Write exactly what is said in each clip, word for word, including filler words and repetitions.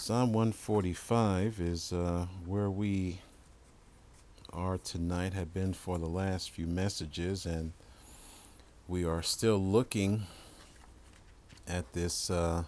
Psalm one forty-five is uh, where we are tonight, have been for the last few messages, and we are still looking at this uh,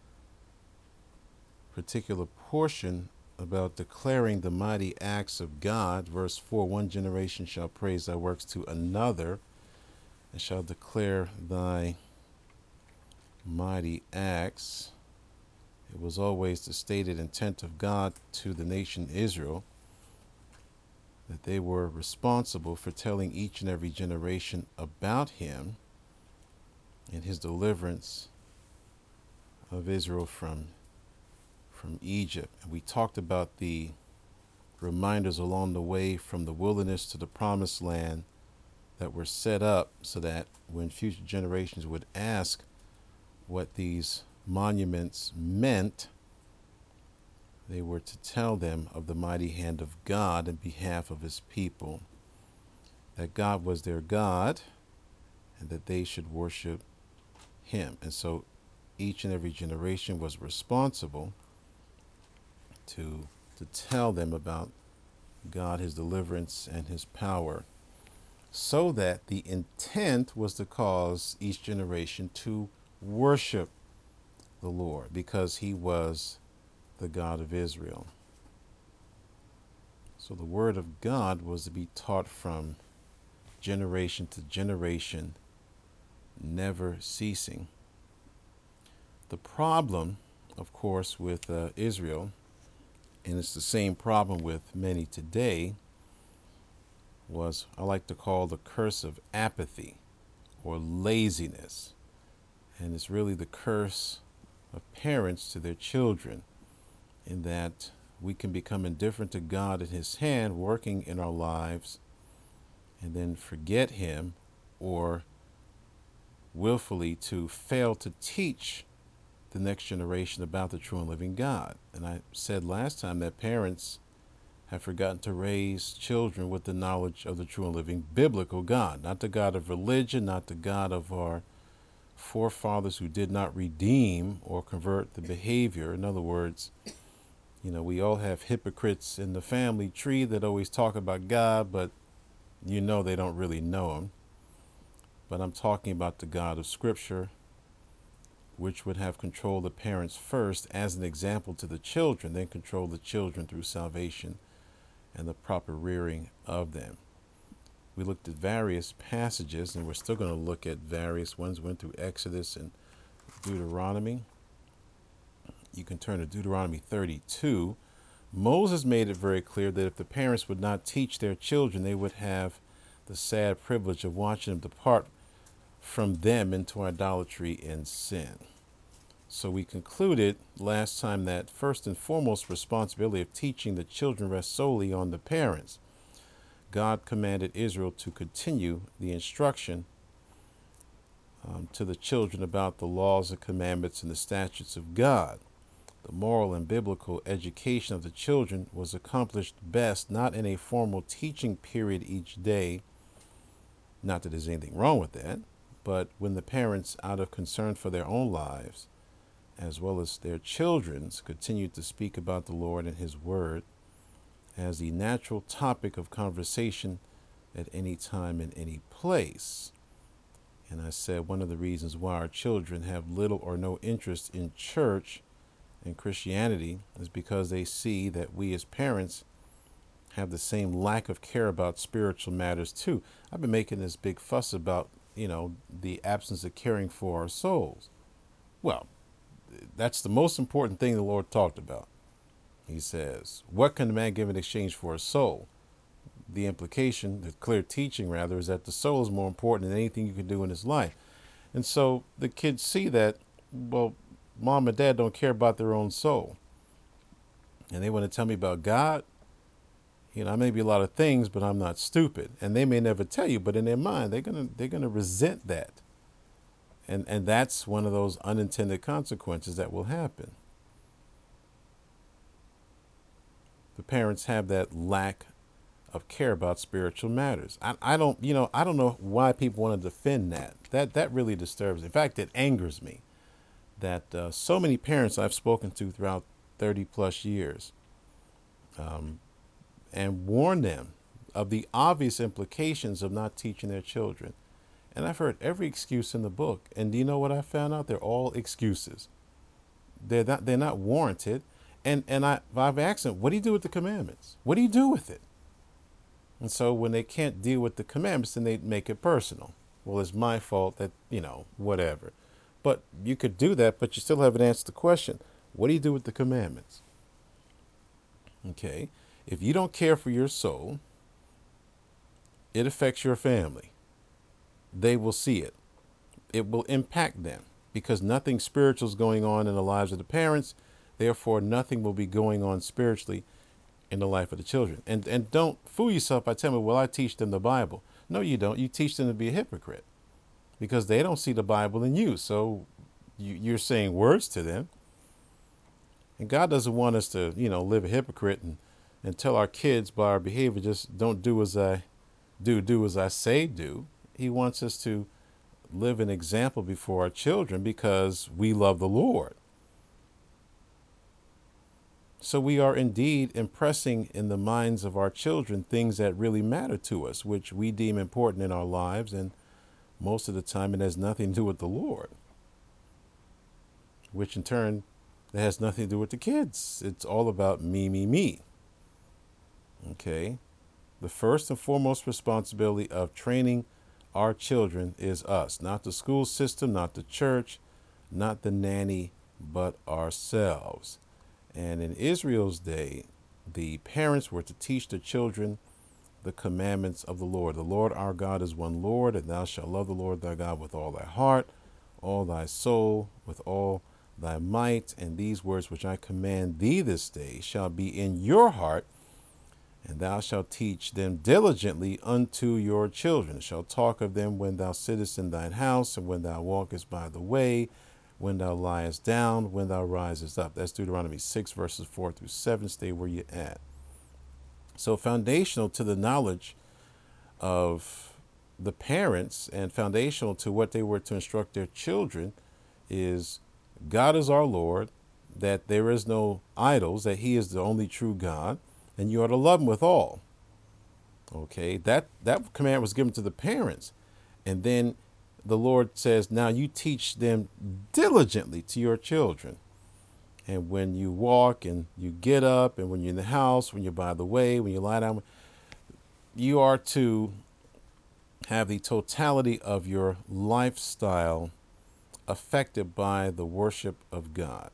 particular portion about declaring the mighty acts of God. Verse four, one generation shall praise thy works to another, and shall declare thy mighty acts. It was always the stated intent of God to the nation Israel that they were responsible for telling each and every generation about him and his deliverance of Israel from from Egypt. And we talked about the reminders along the way from the wilderness to the promised land that were set up so that when future generations would ask what these monuments meant, they were to tell them of the mighty hand of God in behalf of his people, that God was their God and that they should worship him. And so each and every generation was responsible to to tell them about God, his deliverance, and his power, so that the intent was to cause each generation to worship the Lord because he was the God of Israel. So the word of God was to be taught from generation to generation, never ceasing. The problem, of course, with uh, Israel, and it's the same problem with many today, was I like to call the curse of apathy or laziness. And it's really the curse of parents to their children, in that we can become indifferent to God and his hand working in our lives and then forget him, or willfully to fail to teach the next generation about the true and living God. And I said last time that parents have forgotten to raise children with the knowledge of the true and living biblical God, not the God of religion, not the God of our forefathers who did not redeem or convert the behavior. In other words, you know, we all have hypocrites in the family tree that always talk about God, but you know they don't really know him. But I'm talking about the God of Scripture, which would have controlled the parents first as an example to the children, then control the children through salvation and the proper rearing of them. We looked at various passages, and we're still going to look at various ones. Went through Exodus and Deuteronomy. You can turn to Deuteronomy thirty-two. Moses made it very clear that if the parents would not teach their children, they would have the sad privilege of watching them depart from them into idolatry and sin. So we concluded last time that first and foremost responsibility of teaching the children rests solely on the parents. God commanded Israel to continue the instruction um, to the children about the laws and commandments and the statutes of God. The moral and biblical education of the children was accomplished best not in a formal teaching period each day, not that there's anything wrong with that, but when the parents, out of concern for their own lives, as well as their children's, continued to speak about the Lord and his word as the natural topic of conversation at any time and any place. And I said one of the reasons why our children have little or no interest in church and Christianity is because they see that we as parents have the same lack of care about spiritual matters too. I've been making this big fuss about, you know, the absence of caring for our souls. Well, that's the most important thing the Lord talked about. He says, what can a man give in exchange for a soul? The implication, the clear teaching rather, is that the soul is more important than anything you can do in this life. And so the kids see that, well, mom and dad don't care about their own soul. And they want to tell me about God. You know, I may be a lot of things, but I'm not stupid. And they may never tell you, but in their mind, they're gonna they're gonna resent that. And and that's one of those unintended consequences that will happen. The parents have that lack of care about spiritual matters. I, I don't, you know, I don't know why people want to defend that. That that really disturbs me. In fact, it angers me that uh, so many parents I've spoken to throughout thirty plus years, um, and warn them of the obvious implications of not teaching their children. And I've heard every excuse in the book. And do you know what I found out? They're all excuses. They're not, they're not warranted. And, and I, I've asked them, what do you do with the commandments? What do you do with it? And so when they can't deal with the commandments, then they make it personal. Well, it's my fault that, you know, whatever. But you could do that, but you still haven't answered the question. What do you do with the commandments? Okay. If you don't care for your soul, it affects your family. They will see it. It will impact them because nothing spiritual is going on in the lives of the parents. Therefore, nothing will be going on spiritually in the life of the children. And and don't fool yourself by telling me, well, I teach them the Bible. No, you don't. You teach them to be a hypocrite because they don't see the Bible in you. So you, you're saying words to them. And God doesn't want us to, you know, live a hypocrite and, and tell our kids by our behavior, just don't do as I do, do as I say do. He wants us to live an example before our children because we love the Lord. So we are indeed impressing in the minds of our children things that really matter to us, which we deem important in our lives. And most of the time it has nothing to do with the Lord, which in turn, it has nothing to do with the kids. It's all about me, me, me. Okay. The first and foremost responsibility of training our children is us, not the school system, not the church, not the nanny, but ourselves. And in Israel's day, the parents were to teach the children the commandments of the Lord. The Lord our God is one Lord, and thou shalt love the Lord thy God with all thy heart, all thy soul, with all thy might. And these words which I command thee this day shall be in your heart, and thou shalt teach them diligently unto your children. Shalt talk of them when thou sittest in thine house, and when thou walkest by the way, when thou liest down, when thou risest up. That's Deuteronomy six, verses four through seven. Stay where you're at. So foundational to the knowledge of the parents and foundational to what they were to instruct their children is God is our Lord, that there is no idols, that he is the only true God, and you are to love him with all. Okay, that, that command was given to the parents. And then the Lord says, now you teach them diligently to your children. And when you walk and you get up and when you're in the house, when you're by the way, when you lie down, you are to have the totality of your lifestyle affected by the worship of God.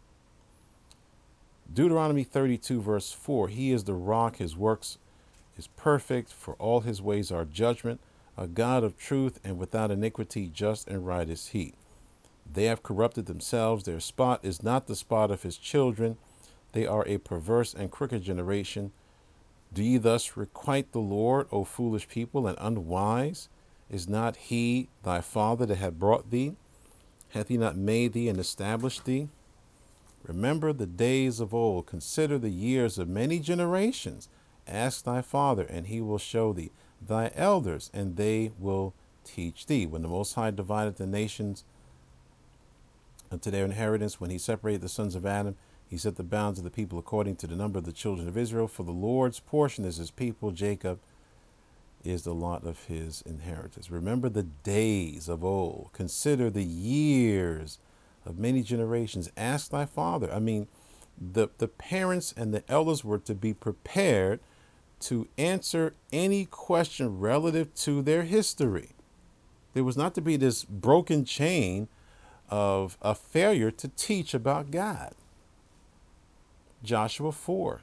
Deuteronomy thirty-two, verse four, he is the rock, his works is perfect, for all his ways are judgment, a God of truth, and without iniquity, just and right is he. They have corrupted themselves, their spot is not the spot of his children. They are a perverse and crooked generation. Do ye thus requite the Lord, O foolish people, and unwise? Is not he thy father that hath brought thee? Hath he not made thee and established thee? Remember the days of old, consider the years of many generations. Ask thy father, and he will show thee, thy elders, and they will teach thee. When the Most High divided the nations unto their inheritance, when he separated the sons of Adam, he set the bounds of the people according to the number of the children of Israel. For the Lord's portion is his people, Jacob is the lot of his inheritance. Remember the days of old, consider the years of many generations. Ask thy father. I mean, the, the parents and the elders were to be prepared to answer any question relative to their history. There was not to be this broken chain of a failure to teach about God. Joshua four.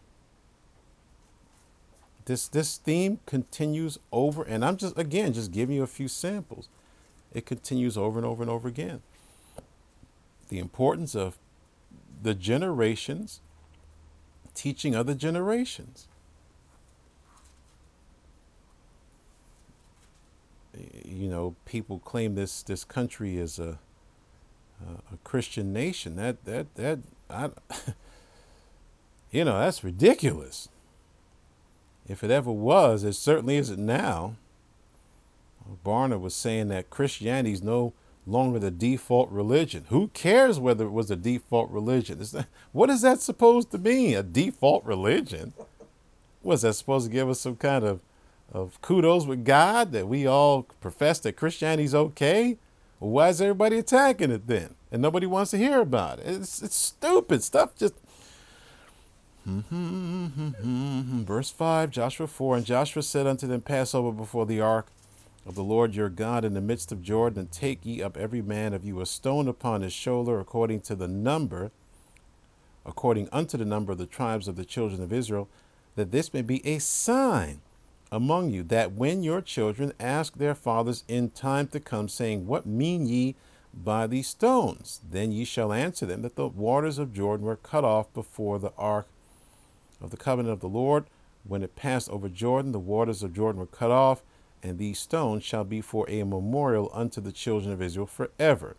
This, this theme continues over, and I'm just, again, just giving you a few samples. It continues over and over and over again. The importance of the generations teaching other generations. You know, people claim this this country is a a Christian nation. That that that I, you know, that's ridiculous. If it ever was, it certainly isn't now. Barna was saying that Christianity is no longer the default religion. Who cares whether it was a default religion? It's not, what is that supposed to mean? A default religion? Was that supposed to give us some kind of, of kudos with God that we all profess that Christianity's okay? Well, why is everybody attacking it then? And nobody wants to hear about it. It's, it's stupid stuff. Just verse five, Joshua four, and Joshua said unto them, pass over before the ark of the Lord your God in the midst of Jordan, and take ye up every man of you a stone upon his shoulder, according to the number, according unto the number of the tribes of the children of Israel, that this may be a sign among you, that when your children ask their fathers in time to come, saying, what mean ye by these stones? Then ye shall answer them, that the waters of Jordan were cut off before the ark of the covenant of the Lord. When it passed over Jordan, the waters of Jordan were cut off, and these stones shall be for a memorial unto the children of Israel forever.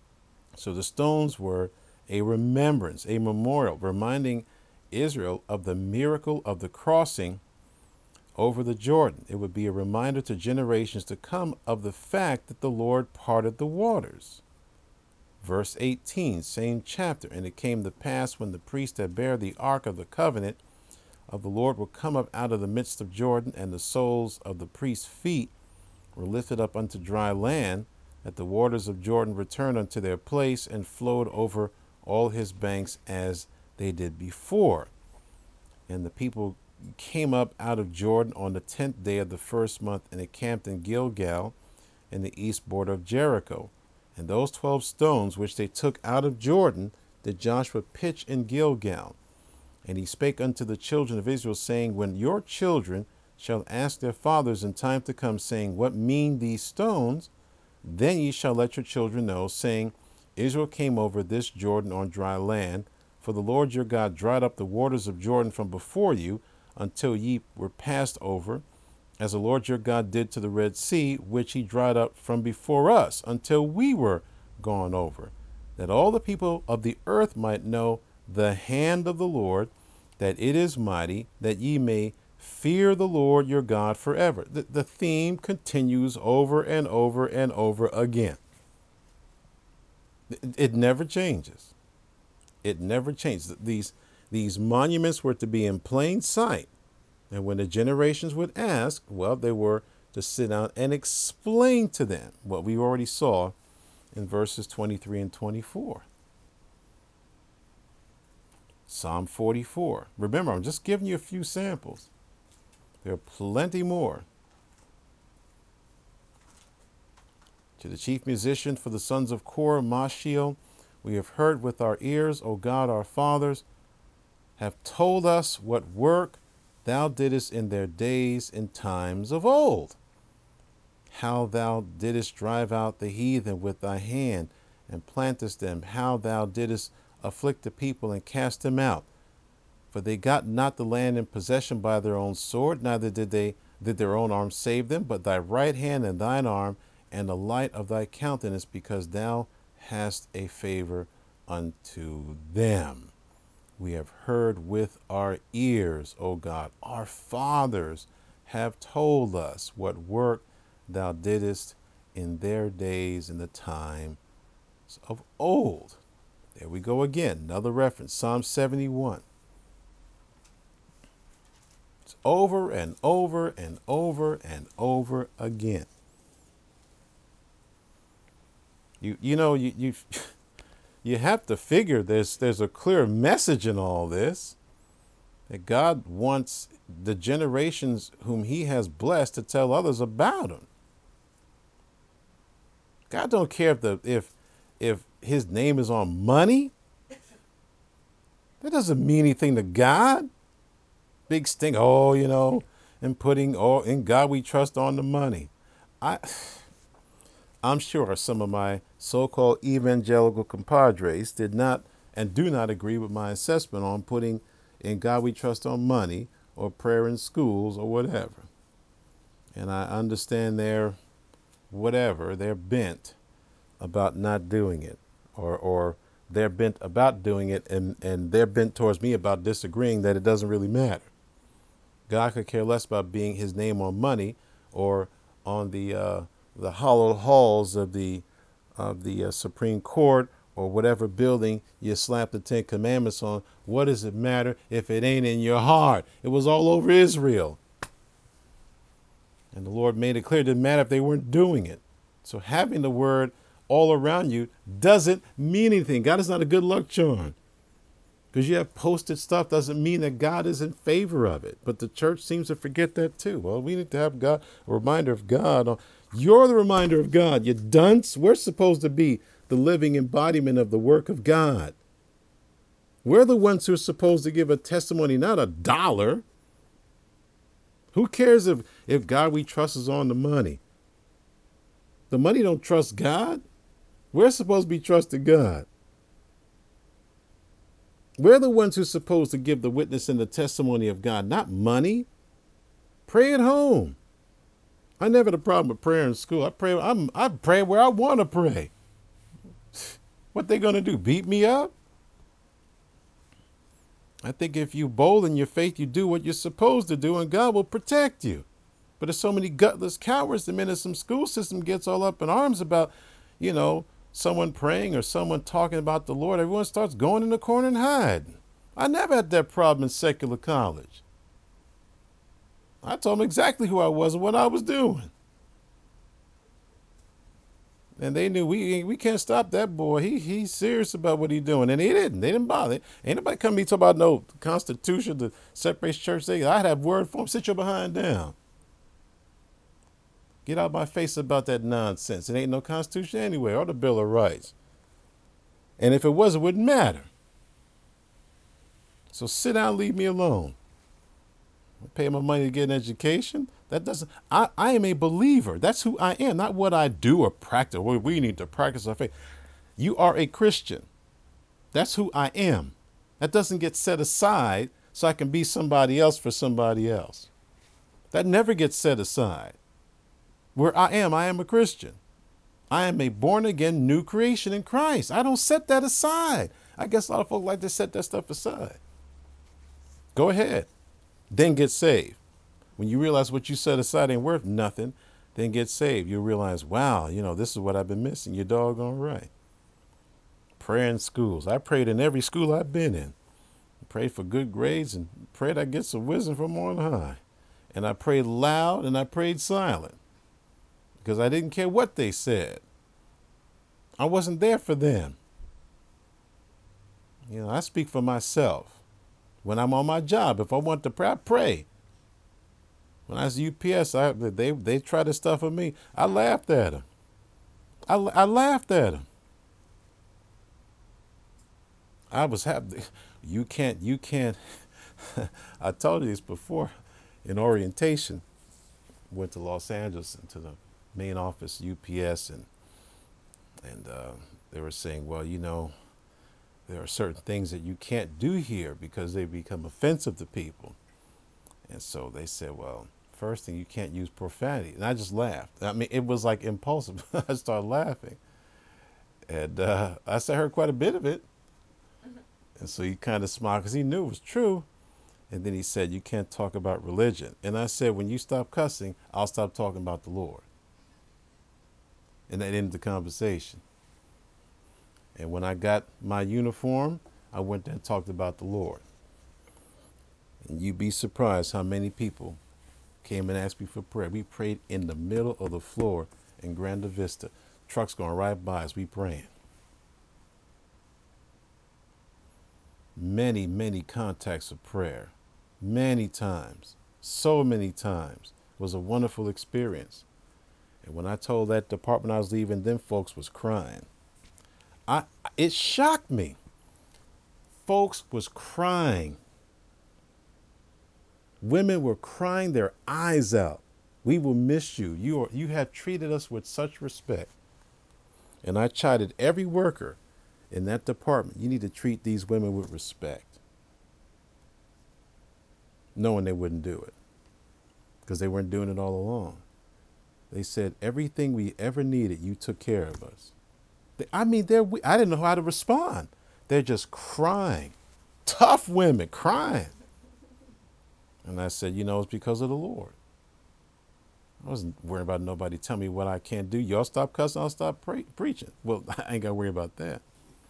So the stones were a remembrance, a memorial, reminding Israel of the miracle of the crossing over the Jordan. It would be a reminder to generations to come of the fact that the Lord parted the waters. Verse eighteen, same chapter. And it came to pass, when the priest that bare the ark of the covenant of the Lord will come up out of the midst of Jordan, and the soles of the priest's feet were lifted up unto dry land, that the waters of Jordan returned unto their place, and flowed over all his banks as they did before. And the people came up out of Jordan on the tenth day of the first month, and encamped in Gilgal, in the east border of Jericho. And those twelve stones which they took out of Jordan did Joshua pitch in Gilgal. And he spake unto the children of Israel, saying, when your children shall ask their fathers in time to come, saying, what mean these stones? Then ye shall let your children know, saying, Israel came over this Jordan on dry land. For the Lord your God dried up the waters of Jordan from before you, until ye were passed over, as the Lord your God did to the Red Sea, which he dried up from before us, until we were gone over, that all the people of the earth might know the hand of the Lord, that it is mighty, that ye may fear the Lord your God forever. The, the theme continues over and over and over again. It, it never changes. It never changes. These, these monuments were to be in plain sight. And when the generations would ask, well, they were to sit down and explain to them what we already saw in verses twenty-three and twenty-four. Psalm forty-four. Remember, I'm just giving you a few samples. There are plenty more. To the chief musician for the sons of Korah, Mashiel, we have heard with our ears, O God, our fathers have told us what work thou didst in their days in times of old, how thou didst drive out the heathen with thy hand, and plantest them, how thou didst afflict the people and cast them out. For they got not the land in possession by their own sword, neither did they did their own arm save them, but thy right hand and thine arm, and the light of thy countenance, because thou hast a favor unto them. We have heard with our ears, O God, our fathers have told us what work thou didst in their days in the time of old. There we go again, another reference, Psalm seventy-one. It's over and over and over and over again. You you know, you you you have to figure there's there's a clear message in all this, that God wants the generations whom he has blessed to tell others about him. God don't care if the if if his name is on money. That doesn't mean anything to God. Big stink, oh, you know, and putting all in God we trust on the money. I I'm sure some of my so-called evangelical compadres did not and do not agree with my assessment on putting in God we trust on money or prayer in schools or whatever. And I understand their whatever, they're bent about not doing it, or or they're bent about doing it, and, and they're bent towards me about disagreeing that it doesn't really matter. God could care less about being his name on money or on the uh, the hallowed halls of the of the uh, Supreme Court or whatever building you slap the Ten Commandments on. What does it matter if it ain't in your heart? It was all over Israel. And the Lord made it clear it didn't matter if they weren't doing it. So having the word all around you doesn't mean anything. God is not a good luck charm. Because you have posted stuff doesn't mean that God is in favor of it. But the church seems to forget that too. Well, we need to have God, a reminder of God. You're the reminder of God. You dunce. We're supposed to be the living embodiment of the work of God. We're the ones who are supposed to give a testimony, not a dollar. Who cares if, if God we trust is on the money? The money don't trust God. We're supposed to be trusting God. We're the ones who are supposed to give the witness and the testimony of God, not money. Pray at home. I never had a problem with prayer in school. I pray. I'm. I pray where I want to pray. What they gonna do? Beat me up? I think if you bold in your faith, you do what you're supposed to do, and God will protect you. But there's so many gutless cowards. The minute some school system gets all up in arms about, you know, someone praying or someone talking about the Lord, everyone starts going in the corner and hiding. I never had that problem in secular college. I told them exactly who I was and what I was doing. And they knew we we can't stop that boy. He he's serious about what he's doing. And he didn't. They didn't bother. Ain't nobody come to me talk about no Constitution, the separates church. They, I'd have word for him. Sit your behind down. Get out my face about that nonsense. It ain't no Constitution anyway, or the Bill of Rights. And if it was, it wouldn't matter. So sit down, leave me alone. I pay my money to get an education. That doesn't, I, I am a believer. That's who I am, not what I do or practice. We, we need to practice our faith. You are a Christian. That's who I am. That doesn't get set aside so I can be somebody else for somebody else. That never gets set aside. Where I am, I am a Christian. I am a born again new creation in Christ. I don't set that aside. I guess a lot of folks like to set that stuff aside. Go ahead. Then get saved. When you realize what you set aside ain't worth nothing, then get saved. You'll realize, wow, you know, this is what I've been missing. You're doggone right. Prayer in schools. I prayed in every school I've been in. I prayed for good grades and prayed I get some wisdom from on high. And I prayed loud and I prayed silent because I didn't care what they said. I wasn't there for them. You know, I speak for myself. When I'm on my job, if I want to pray, I pray. When I was U P S, I, they they tried to stuff with me. I laughed at them. I, I laughed at them. I was happy. You can't, you can't. I told you this before in orientation. Went to Los Angeles and to the main office, U P S, and and uh, they were saying, well, you know, there are certain things that you can't do here because they become offensive to people. And so they said, well, first thing, you can't use profanity. And I just laughed. I mean, it was like impulsive. I started laughing. And uh, I said, I heard quite a bit of it. And so he kind of smiled because he knew it was true. And then he said, you can't talk about religion. And I said, when you stop cussing, I'll stop talking about the Lord. And that ended the conversation. And when I got my uniform, I went there and talked about the Lord. And you'd be surprised how many people came and asked me for prayer. We prayed in the middle of the floor in Granda Vista. Trucks going right by us, we praying. Many, many contacts of prayer. Many times. So many times. It was a wonderful experience. And when I told that department I was leaving, them folks was crying. I, it shocked me. Folks was crying. Women were crying their eyes out. We will miss you. You are, you have treated us with such respect. And I chided every worker in that department. You need to treat these women with respect. Knowing they wouldn't do it. Because they weren't doing it all along. They said everything we ever needed, you took care of us. I mean, they're, I didn't know how to respond. They're just crying. Tough women crying. And I said, you know, it's because of the Lord. I wasn't worried about nobody telling me what I can't do. Y'all stop cussing, I'll stop pre- preaching. Well, I ain't got to worry about that.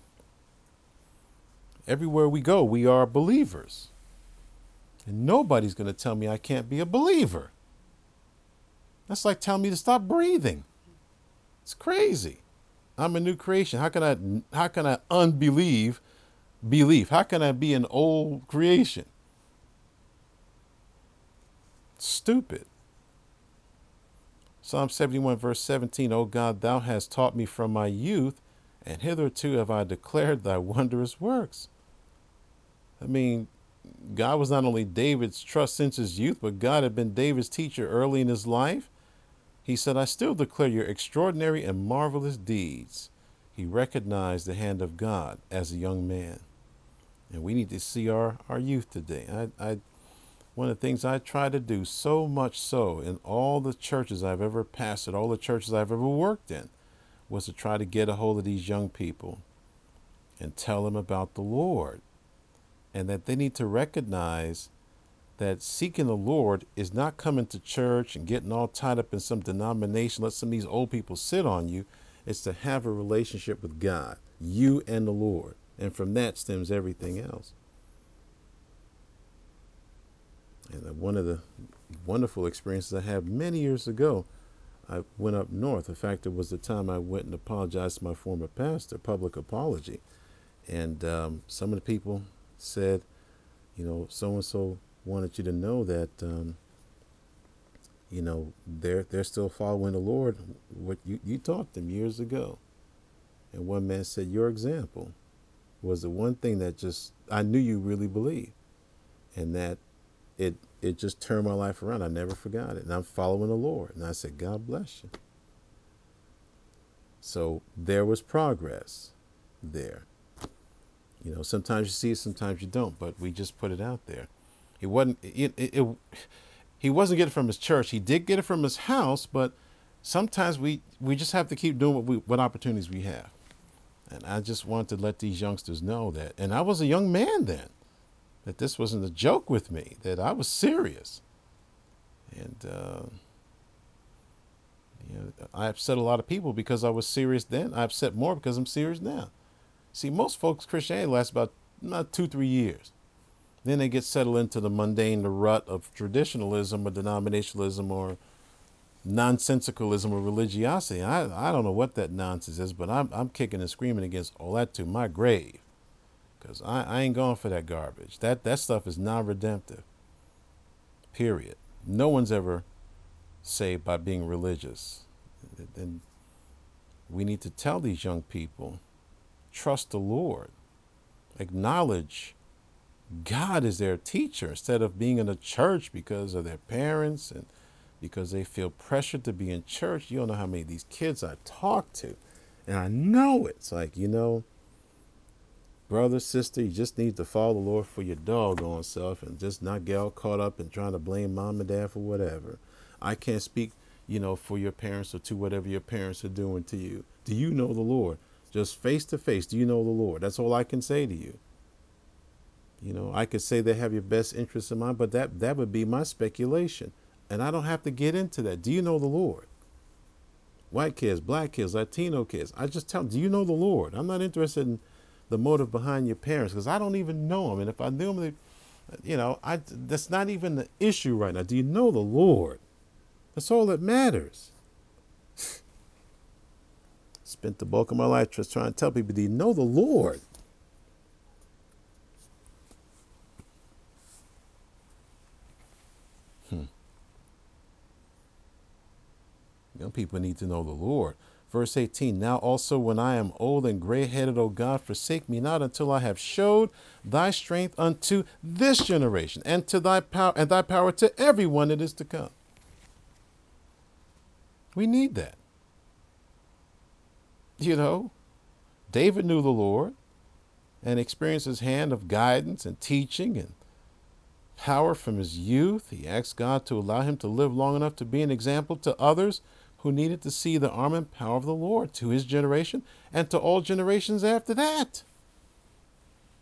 Everywhere we go, we are believers. And nobody's going to tell me I can't be a believer. That's like telling me to stop breathing. It's crazy. I'm a new creation. How can I how can I unbelieve belief? How can I be an old creation? Stupid. Psalm seventy-one verse seventeen, O God, thou hast taught me from my youth, and hitherto have I declared thy wondrous works. I mean, God was not only David's trust since his youth, but God had been David's teacher early in his life. He said, I still declare your extraordinary and marvelous deeds. He recognized the hand of God as a young man. And we need to see our, our youth today. I, I, one of the things I try to do, so much so in all the churches I've ever pastored, all the churches I've ever worked in, was to try to get a hold of these young people and tell them about the Lord. And that they need to recognize that seeking the Lord is not coming to church and getting all tied up in some denomination, let some of these old people sit on you. It's to have a relationship with God, you and the Lord. And from that stems everything else. And one of the wonderful experiences I had many years ago, I went up north. In fact, it was the time I went and apologized to my former pastor, public apology. And um, some of the people said, you know, so-and-so wanted you to know that, um, you know, they're they're still following the Lord, what you, you taught them years ago. And one man said, your example was the one thing that just, I knew you really believed. And that it it just turned my life around. I never forgot it. And I'm following the Lord. And I said, God bless you. So there was progress there. You know, sometimes you see it, sometimes you don't, but we just put it out there. He wasn't it, it, it he wasn't getting it from his church. He did get it from his house, but sometimes we we just have to keep doing what we what opportunities we have. And I just wanted to let these youngsters know that. And I was a young man then, that this wasn't a joke with me, that I was serious. And uh, you know, I upset a lot of people because I was serious then. I upset more because I'm serious now. See, most folks' Christianity lasts about, about two, three years. Then they get settled into the mundane, the rut of traditionalism or denominationalism or nonsensicalism or religiosity. I, I don't know what that nonsense is, but I'm, I'm kicking and screaming against all that to my grave, because I, I ain't going for that garbage. That, that stuff is non-redemptive, period. No one's ever saved by being religious. And we need to tell these young people, trust the Lord, acknowledge God is their teacher instead of being in a church because of their parents and because they feel pressured to be in church. You don't know how many of these kids I talk to, and I know it's like, you know, brother, sister, you just need to follow the Lord for your doggone self and just not get all caught up in trying to blame mom and dad for whatever. I can't speak, you know, for your parents or to whatever your parents are doing to you. Do you know the Lord? Just face to face, do you know the Lord? That's all I can say to you. You know, I could say they have your best interests in mind, but that, that would be my speculation. And I don't have to get into that. Do you know the Lord? White kids, black kids, Latino kids. I just tell them, do you know the Lord? I'm not interested in the motive behind your parents because I don't even know them. And if I knew them, you know, I, that's not even the issue right now. Do you know the Lord? That's all that matters. Spent the bulk of my life just trying to tell people, do you know the Lord? Hmm. Young people need to know the Lord. Verse eighteen, now also when I am old and gray-headed, O God, forsake me not until I have showed thy strength unto this generation, and to thy power and thy power to everyone that is to come. We need that. You know, David knew the Lord and experienced his hand of guidance and teaching and power from his youth. He asked God to allow him to live long enough to be an example to others who needed to see the arm and power of the Lord, to his generation and to all generations after that.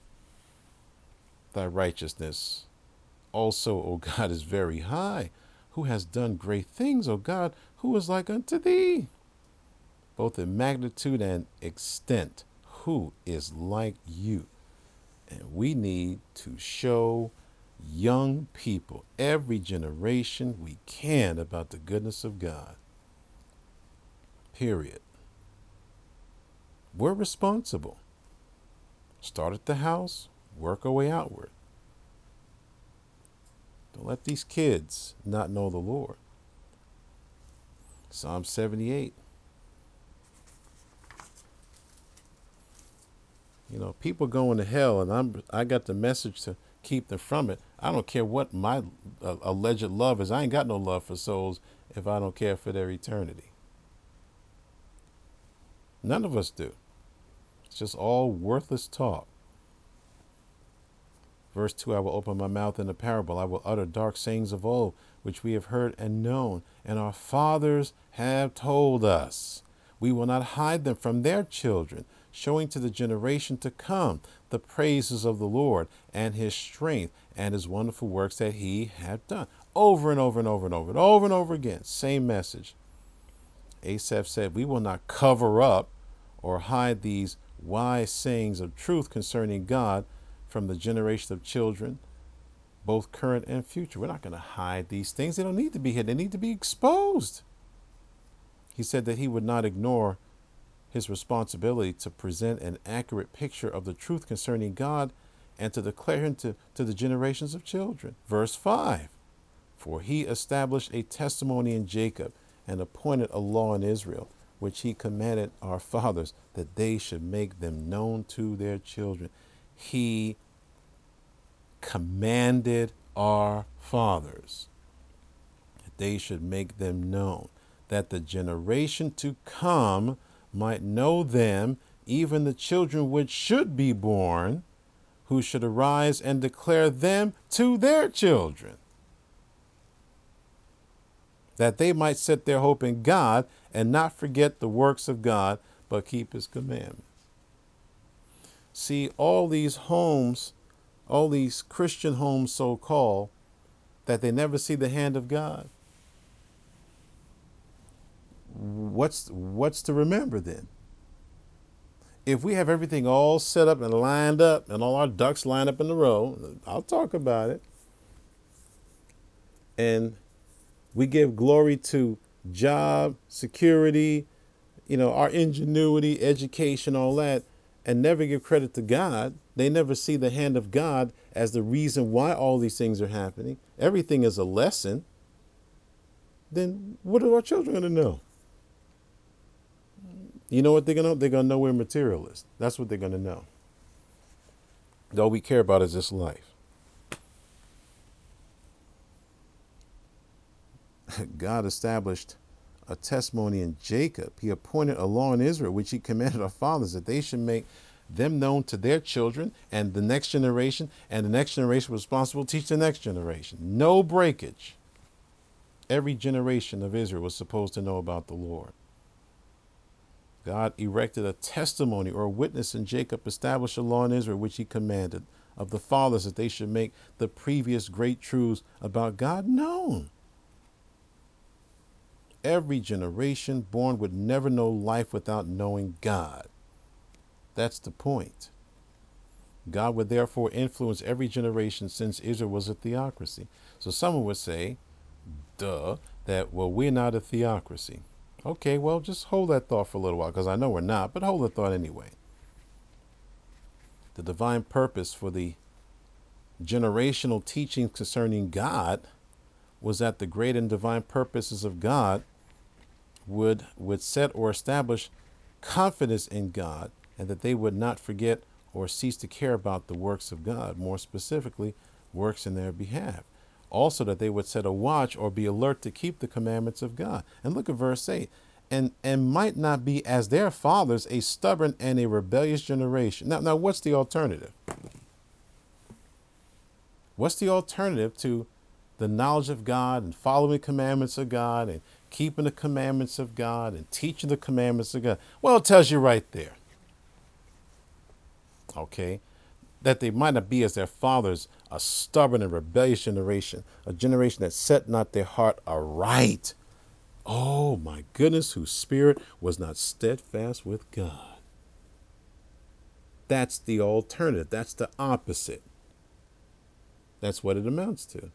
Thy righteousness also, O God, is very high, who has done great things, O God, who is like unto thee, both in magnitude and extent, who is like you. And we need to show young people, every generation we can, about the goodness of God. Period. We're responsible. Start at the house, work our way outward. Don't let these kids not know the Lord. Psalm seventy-eight. You know, people going to hell, and I'm I got the message to keep them from it. I don't care what my uh, alleged love is. I ain't got no love for souls if I don't care for their eternity. None of us do. It's just all worthless talk. Verse two, I will open my mouth in a parable. I will utter dark sayings of old, which we have heard and known, and our fathers have told us. We will not hide them from their children, showing to the generation to come the praises of the Lord and his strength and his wonderful works that he hath done. Over and over and over and over and over and over again. Same message. Asaph said, we will not cover up or hide these wise sayings of truth concerning God from the generation of children, both current and future. We're not going to hide these things. They don't need to be hid. They need to be exposed. He said that he would not ignore his responsibility to present an accurate picture of the truth concerning God and to declare him to, to the generations of children. Verse five, for he established a testimony in Jacob and appointed a law in Israel, which he commanded our fathers, that they should make them known to their children. He commanded our fathers that they should make them known, that the generation to come might know them, even the children which should be born, who should arise and declare them to their children, that they might set their hope in God and not forget the works of God, but keep his commandments. See, all these homes, all these Christian homes, so-called, that they never see the hand of God. What's, what's to remember then? If we have everything all set up and lined up and all our ducks lined up in a row, I'll talk about it, and we give glory to job, security, you know, our ingenuity, education, all that, and never give credit to God. They never see the hand of God as the reason why all these things are happening. Everything is a lesson. Then what are our children going to know? You know what they're going to know? They're going to know we're materialists. That's what they're going to know. All we care about is this life. God established a testimony in Jacob. He appointed a law in Israel, which he commanded our fathers, that they should make them known to their children and the next generation, and the next generation was responsible to teach the next generation. No breakage. Every generation of Israel was supposed to know about the Lord. God erected a testimony or a witness in Jacob, established a law in Israel, which he commanded of the fathers, that they should make the previous great truths about God known. Every generation born would never know life without knowing God. That's the point. God would therefore influence every generation since Israel was a theocracy. So someone would say, duh, that, well, we're not a theocracy. Okay, well, just hold that thought for a little while, because I know we're not, but hold the thought anyway. The divine purpose for the generational teachings concerning God was that the great and divine purposes of God would, would set or establish confidence in God, and that they would not forget or cease to care about the works of God, more specifically, works in their behalf. Also, that they would set a watch or be alert to keep the commandments of God. And look at verse eight. And, and might not be as their fathers, a stubborn and a rebellious generation. Now, now, what's the alternative? What's the alternative to the knowledge of God and following commandments of God and keeping the commandments of God and teaching the commandments of God? Well, it tells you right there. Okay. that they might not be as their fathers, a stubborn and rebellious generation, a generation that set not their heart aright. Oh my goodness, whose spirit was not steadfast with God. That's the alternative. That's the opposite. That's what it amounts to.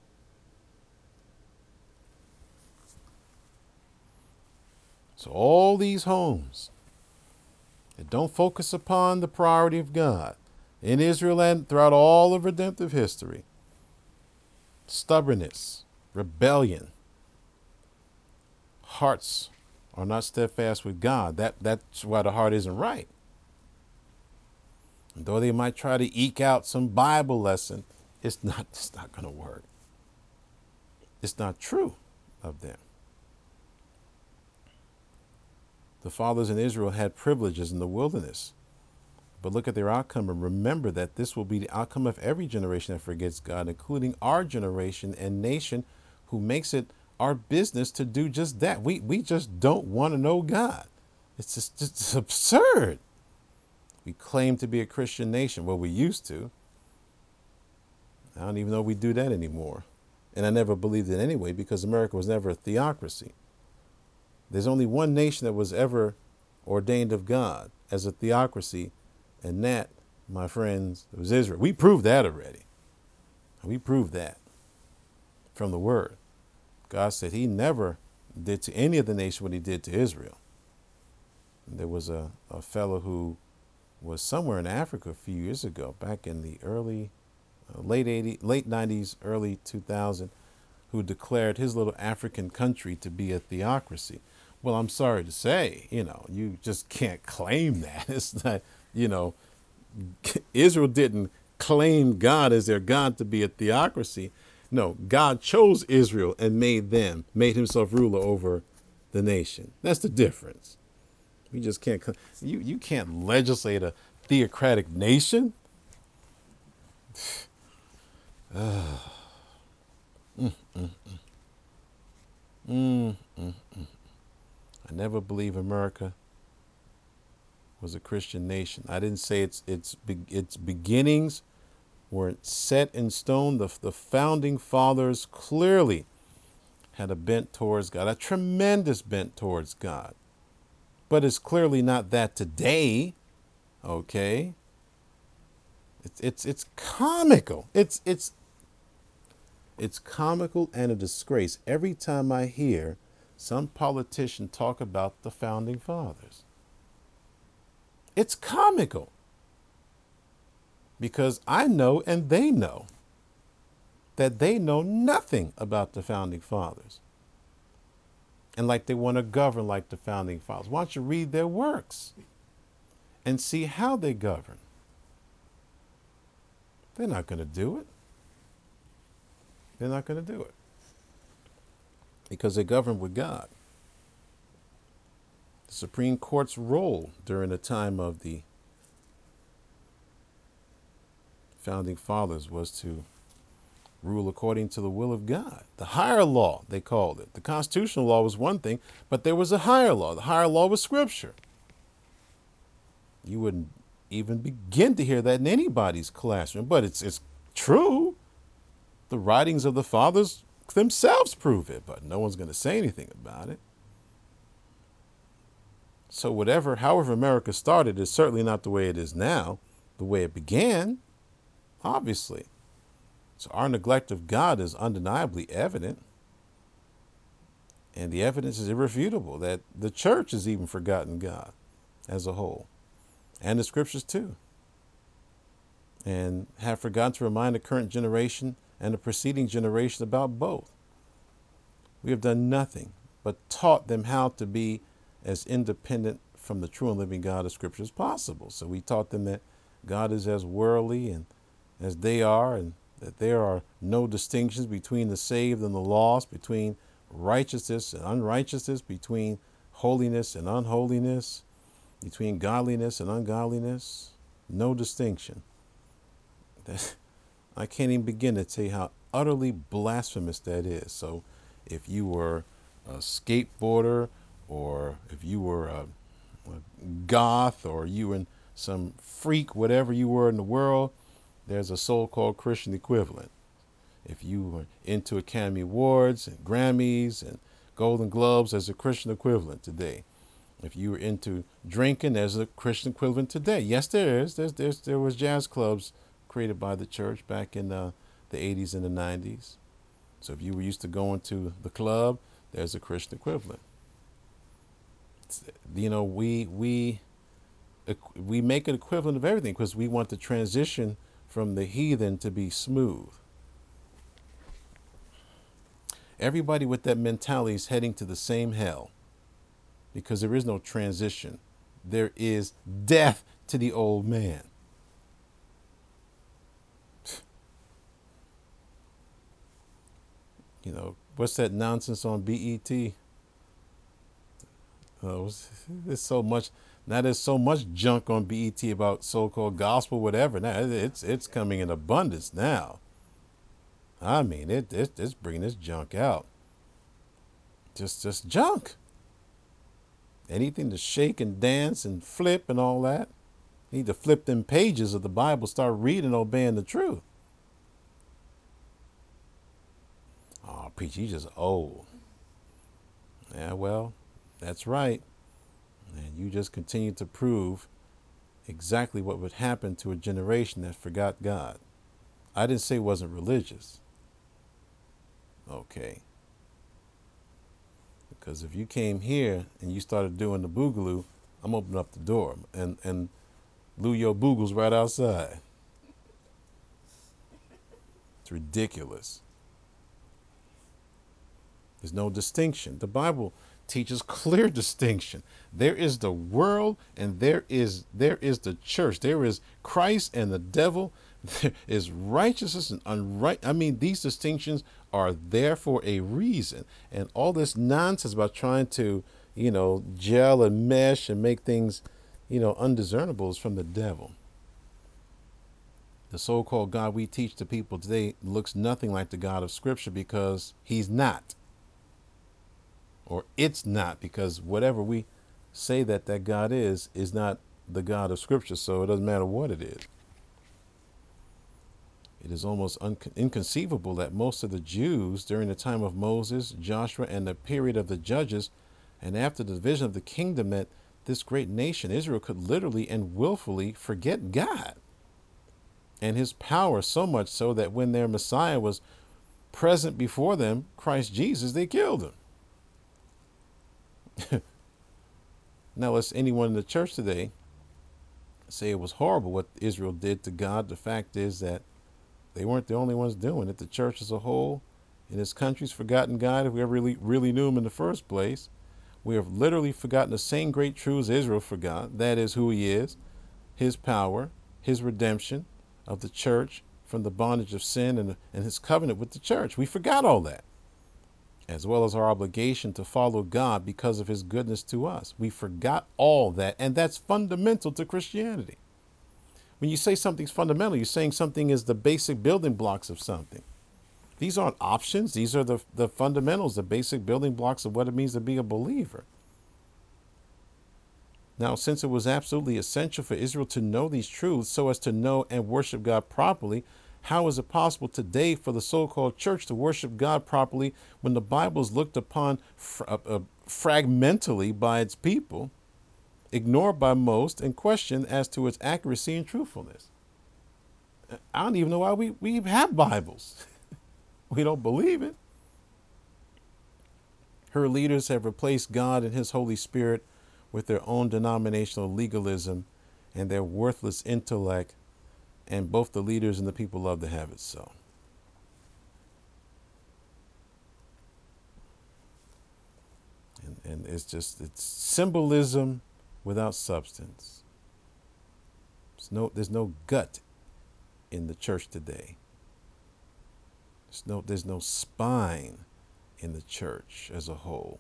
So all these homes that don't focus upon the priority of God in Israel and throughout all of redemptive history, stubbornness, rebellion, hearts are not steadfast with God. That that's why the heart isn't right. And though they might try to eke out some Bible lesson, it's not it's not going to work. It's not true of them. The fathers in Israel had privileges in the wilderness. But look at their outcome and remember that this will be the outcome of every generation that forgets God, including our generation and nation, who makes it our business to do just that. We we just don't want to know God. It's just it's absurd. We claim to be a Christian nation. Well, we used to. I don't even know if we do that anymore. And I never believed it anyway because America was never a theocracy. There's only one nation that was ever ordained of God as a theocracy, and that, my friends, was Israel. We proved that already. We proved that from the Word. God said he never did to any of the nation what he did to Israel. And there was a, a fellow who was somewhere in Africa a few years ago, back in the early, uh, late eighties, late nineties, early two thousand, who declared his little African country to be a theocracy. Well, I'm sorry to say, you know, you just can't claim that. It's not, you know, Israel didn't claim God as their God to be a theocracy. No, God chose Israel and made them, made himself ruler over the nation. That's the difference. We just can't, you, you can't legislate a theocratic nation. Uh, mm, mm, mm. Mm, mm, mm. I never believed America was a Christian nation. I didn't say its its its beginnings weren't set in stone. The the founding fathers clearly had a bent towards God, a tremendous bent towards God. But it's clearly not that today. Okay. It's it's it's comical. It's it's it's comical and a disgrace every time I hear some politician talk about the founding fathers. It's comical because I know and they know that they know nothing about the founding fathers. And like they want to govern like the founding fathers. Why don't you read their works and see how they govern? They're not going to do it. They're not going to do it. Because they govern with God. The Supreme Court's role during the time of the founding fathers was to rule according to the will of God. The higher law, they called it. The constitutional law was one thing, but there was a higher law. The higher law was Scripture. You wouldn't even begin to hear that in anybody's classroom, but it's it's true. The writings of the fathers themselves prove it, but no one's going to say anything about it. So whatever, however America started is certainly not the way it is now, the way it began, obviously. So our neglect of God is undeniably evident. And the evidence is irrefutable that the church has even forgotten God as a whole, and the scriptures too, and have forgotten to remind the current generation and the preceding generation about both. We have done nothing but taught them how to be as independent from the true and living God of Scripture as possible. So we taught them that God is as worldly and as they are, and that there are no distinctions between the saved and the lost, between righteousness and unrighteousness, between holiness and unholiness, between godliness and ungodliness. No distinction. I can't even begin to tell you how utterly blasphemous that is. So if you were a skateboarder, or if you were a, a goth, or you were some freak, whatever you were in the world, there's a so-called Christian equivalent. If you were into Academy Awards and Grammys and Golden Globes, there's a Christian equivalent today. If you were into drinking, there's a Christian equivalent today. Yes, there is. There's, there's, there was jazz clubs created by the church back in uh, the eighties and the nineties. So if you were used to going to the club, there's a Christian equivalent. It's, you know, we we we make an equivalent of everything because we want the transition from the heathen to be smooth. Everybody with that mentality is heading to the same hell because there is no transition. There is death to the old man. You know, what's that nonsense on B E T? Uh, there's so much. Now there's so much junk on B E T about so-called gospel, whatever. Now it's it's coming in abundance now. I mean, it, it it's bringing this junk out. Just just junk. Anything to shake and dance and flip and all that. You need to flip them pages of the Bible, start reading, obeying the truth. Oh, preach, you just old. Yeah, well, that's right. And you just continue to prove exactly what would happen to a generation that forgot God. I didn't say it wasn't religious. Okay. Because if you came here and you started doing the boogaloo, I'm opening up the door and, and Lou Yo Boogle's right outside. It's ridiculous. There's no distinction. The Bible teaches clear distinction. There is the world and there is there is the church. There is Christ and the devil. There is righteousness and unright. I mean, these distinctions are there for a reason. And all this nonsense about trying to, you know, gel and mesh and make things, you know, undiscernible is from the devil. The so-called God we teach to people today looks nothing like the God of Scripture because he's not. Or it's not, because whatever we say that that God is, is not the God of Scripture, so it doesn't matter what it is. It is almost inconceivable that most of the Jews during the time of Moses, Joshua, and the period of the judges, and after the division of the kingdom, that this great nation, Israel, could literally and willfully forget God and his power, so much so that when their Messiah was present before them, Christ Jesus, they killed him. Now, let's anyone in the church today say it was horrible what Israel did to God. The fact is that they weren't the only ones doing it. The church as a whole in this country's forgotten God, if we ever really, really knew him in the first place. We have literally forgotten the same great truths Israel forgot. That is who he is, his power, his redemption of the church from the bondage of sin, and, and his covenant with the church. We forgot all that, as well as our obligation to follow God because of his goodness to us. We forgot all that, and that's fundamental to Christianity. When you say something's fundamental, you're saying something is the basic building blocks of something. These aren't options. These are the, the fundamentals, the basic building blocks of what it means to be a believer. Now, since it was absolutely essential for Israel to know these truths so as to know and worship God properly, how is it possible today for the so-called church to worship God properly when the Bible is looked upon fr- uh, uh, fragmentally by its people, ignored by most, and questioned as to its accuracy and truthfulness? I don't even know why we, we have Bibles. We don't believe it. Her leaders have replaced God and his Holy Spirit with their own denominational legalism and their worthless intellect, and both the leaders and the people love to have it so. And, and it's just, it's symbolism without substance. There's no, there's no gut in the church today. There's no, there's no spine in the church as a whole.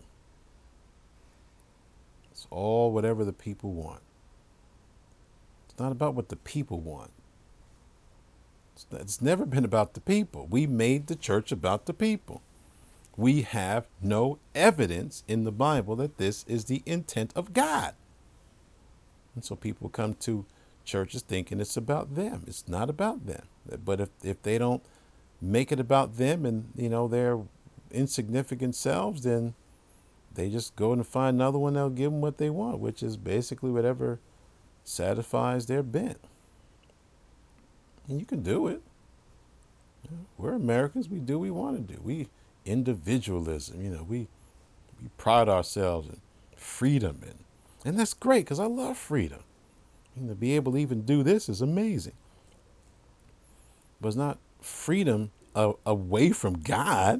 It's all whatever the people want. It's not about what the people want. It's, not, it's never been about the people. We made the church about the people. We have no evidence in the Bible that this is the intent of God. And so people come to Church is thinking it's about them. It's not about them. But if, if they don't make it about them and, you know, their insignificant selves, then they just go and find another one that'll give them what they want, which is basically whatever satisfies their bent. And you can do it. We're Americans. We do what we want to do. We individualism, you know, we we pride ourselves in freedom, and and that's great because I love freedom. You know, to be able to even do this is amazing. But it's not freedom a- away from God.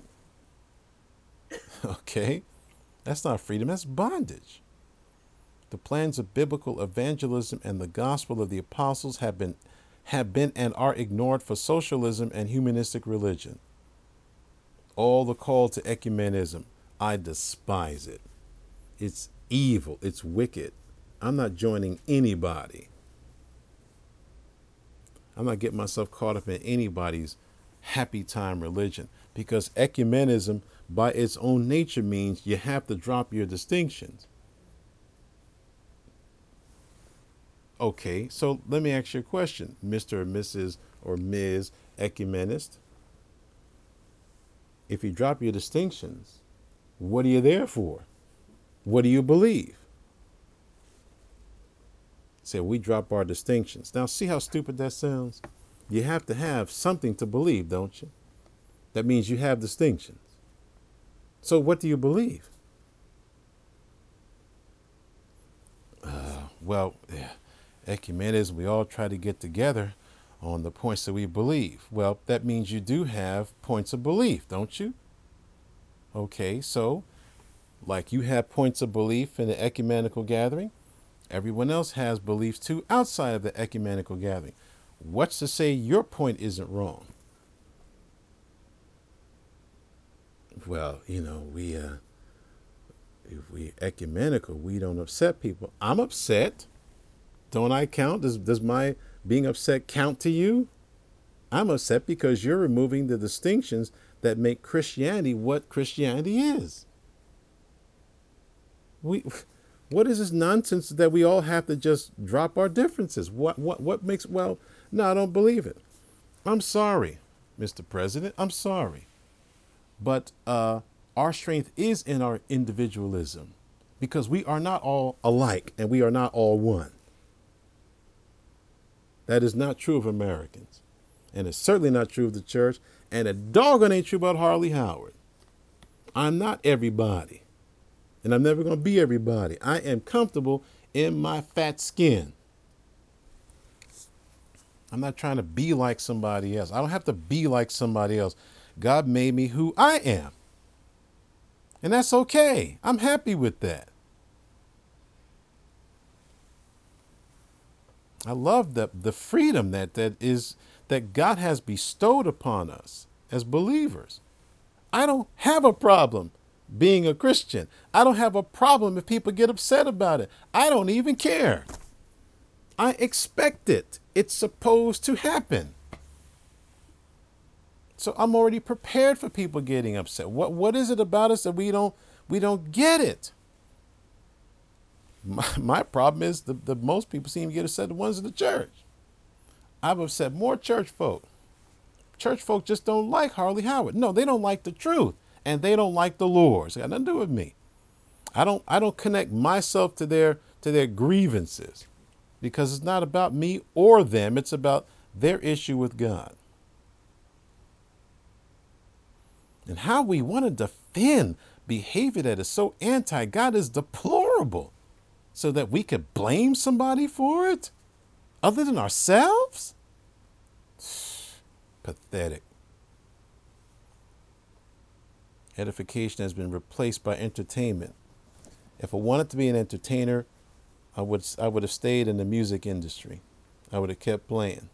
Okay, that's not freedom. That's bondage. The plans of biblical evangelism and the gospel of the apostles have been have been and are ignored for socialism and humanistic religion. All the call to ecumenism, I despise it. It's evil. It's wicked. I'm not joining anybody. I'm not getting myself caught up in anybody's happy time religion, because ecumenism by its own nature means you have to drop your distinctions. Okay, so let me ask you a question, Mister or Missus or Miz Ecumenist. If you drop your distinctions, what are you there for? What do you believe? Say, we drop our distinctions. Now, see how stupid that sounds? You have to have something to believe, don't you? That means you have distinctions. So what do you believe? Uh, well, yeah, ecumenism, we all try to get together on the points that we believe. Well, that means you do have points of belief, don't you? Okay, so like you have points of belief in the ecumenical gathering, everyone else has beliefs too outside of the ecumenical gathering. What's to say your point isn't wrong? Well, you know, we uh, if we ecumenical, we don't upset people. I'm upset. Don't I count? Does does my being upset count to you? I'm upset because you're removing the distinctions that make Christianity what Christianity is. We, what is this nonsense that we all have to just drop our differences? What what what makes, well, no, I don't believe it. I'm sorry, Mister President. I'm sorry. But uh, our strength is in our individualism, because we are not all alike and we are not all one. That is not true of Americans. And it's certainly not true of the church. And a doggone ain't true about Harley Howard. I'm not everybody. And I'm never going to be everybody. I am comfortable in my fat skin. I'm not trying to be like somebody else. I don't have to be like somebody else. God made me who I am. And that's okay. I'm happy with that. I love the, the freedom that, that is that God has bestowed upon us as believers. I don't have a problem being a Christian. I don't have a problem if people get upset about it. I don't even care. I expect it. It's supposed to happen. So I'm already prepared for people getting upset. What what is it about us that we don't we don't get it? My, my problem is the, the most people seem to get upset, the ones in the church. I've upset more church folk. Church folk just don't like Harley Howard. No, they don't like the truth, and they don't like the Lord. It's got nothing to do with me. I don't I don't connect myself to their to their grievances, because it's not about me or them. It's about their issue with God. And how we want to defend behavior that is so anti-God is deplorable, so that we could blame somebody for it other than ourselves? Pathetic. Edification has been replaced by entertainment. If I wanted to be an entertainer, I would I would have stayed in the music industry. I would have kept playing.